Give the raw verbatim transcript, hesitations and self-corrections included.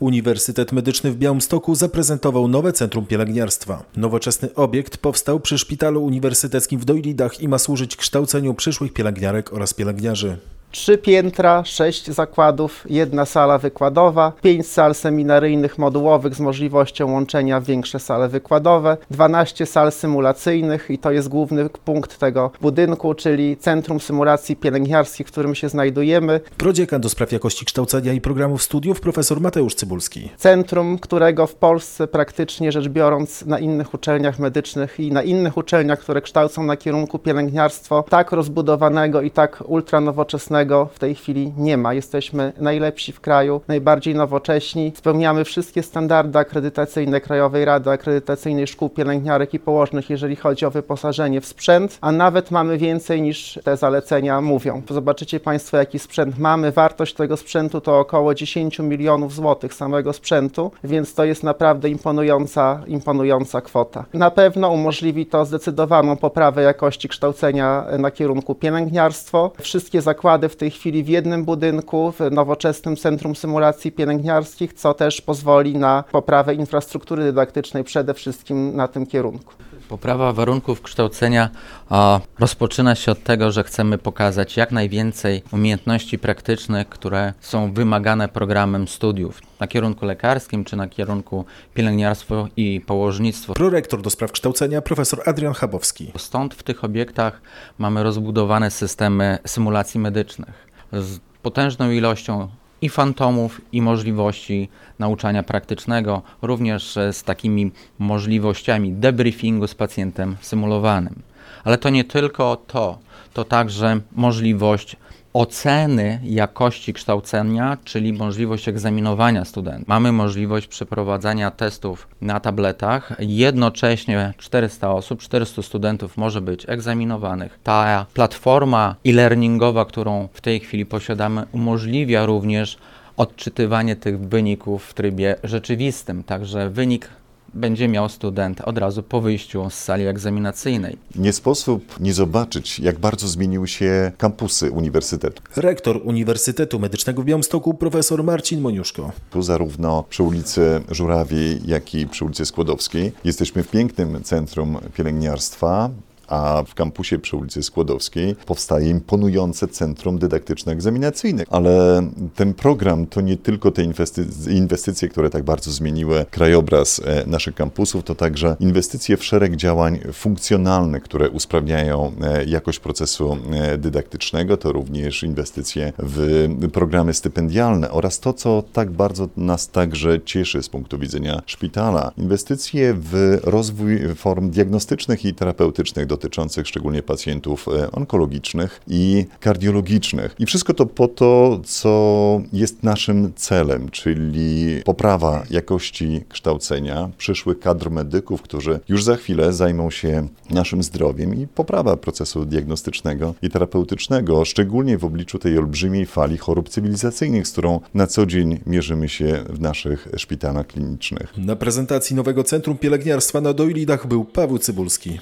Uniwersytet Medyczny w Białymstoku zaprezentował nowe Centrum Pielęgniarstwa. Nowoczesny obiekt powstał przy Szpitalu Uniwersyteckim w Dojlidach i ma służyć kształceniu przyszłych pielęgniarek oraz pielęgniarzy. Trzy piętra, sześć zakładów, jedna sala wykładowa, pięć sal seminaryjnych modułowych z możliwością łączenia w większe sale wykładowe, dwanaście sal symulacyjnych i to jest główny punkt tego budynku, czyli Centrum Symulacji Pielęgniarskich, w którym się znajdujemy. Prodziekan do spraw jakości kształcenia i programów studiów profesor Mateusz Cybulski. Centrum, którego w Polsce praktycznie rzecz biorąc na innych uczelniach medycznych i na innych uczelniach, które kształcą na kierunku pielęgniarstwo, tak rozbudowanego i tak ultranowoczesnego w tej chwili nie ma. Jesteśmy najlepsi w kraju, najbardziej nowocześni. Spełniamy wszystkie standardy akredytacyjne Krajowej Rady Akredytacyjnej Szkół Pielęgniarek i Położnych, jeżeli chodzi o wyposażenie w sprzęt, a nawet mamy więcej niż te zalecenia mówią. Zobaczycie Państwo, jaki sprzęt mamy. Wartość tego sprzętu to około dziesięć milionów złotych samego sprzętu, więc to jest naprawdę imponująca, imponująca kwota. Na pewno umożliwi to zdecydowaną poprawę jakości kształcenia na kierunku pielęgniarstwo. Wszystkie zakłady w tej chwili w jednym budynku, w nowoczesnym Centrum Symulacji Pielęgniarskich, co też pozwoli na poprawę infrastruktury dydaktycznej przede wszystkim na tym kierunku. Poprawa warunków kształcenia a, rozpoczyna się od tego, że chcemy pokazać jak najwięcej umiejętności praktycznych, które są wymagane programem studiów na kierunku lekarskim czy na kierunku pielęgniarstwo i położnictwo. Prorektor do spraw kształcenia profesor Adrian Chabowski. Stąd w tych obiektach mamy rozbudowane systemy symulacji medycznych z potężną ilością i fantomów, i możliwości nauczania praktycznego, również z takimi możliwościami debriefingu z pacjentem symulowanym. Ale to nie tylko to, to także możliwość oceny jakości kształcenia, czyli możliwość egzaminowania studentów. Mamy możliwość przeprowadzania testów na tabletach. Jednocześnie czterysta osób, czterystu studentów może być egzaminowanych. Ta platforma e-learningowa, którą w tej chwili posiadamy, umożliwia również odczytywanie tych wyników w trybie rzeczywistym. Także wynik będzie miał student od razu po wyjściu z sali egzaminacyjnej. Nie sposób nie zobaczyć, jak bardzo zmieniły się kampusy uniwersytetu. Rektor Uniwersytetu Medycznego w Białymstoku profesor Marcin Moniuszko. Tu zarówno przy ulicy Żurawiej, jak i przy ulicy Skłodowskiej jesteśmy w pięknym centrum pielęgniarstwa, a w kampusie przy ulicy Skłodowskiej powstaje imponujące centrum dydaktyczno-egzaminacyjne. Ale ten program to nie tylko te inwestycje, inwestycje, które tak bardzo zmieniły krajobraz naszych kampusów, to także inwestycje w szereg działań funkcjonalnych, które usprawniają jakość procesu dydaktycznego, to również inwestycje w programy stypendialne oraz to, co tak bardzo nas także cieszy z punktu widzenia szpitala, inwestycje w rozwój form diagnostycznych i terapeutycznych do dotyczących szczególnie pacjentów onkologicznych i kardiologicznych. I wszystko to po to, co jest naszym celem, czyli poprawa jakości kształcenia przyszłych kadr medyków, którzy już za chwilę zajmą się naszym zdrowiem i poprawa procesu diagnostycznego i terapeutycznego, szczególnie w obliczu tej olbrzymiej fali chorób cywilizacyjnych, z którą na co dzień mierzymy się w naszych szpitalach klinicznych. Na prezentacji nowego Centrum Pielęgniarstwa na Dojlidach był Paweł Cybulski.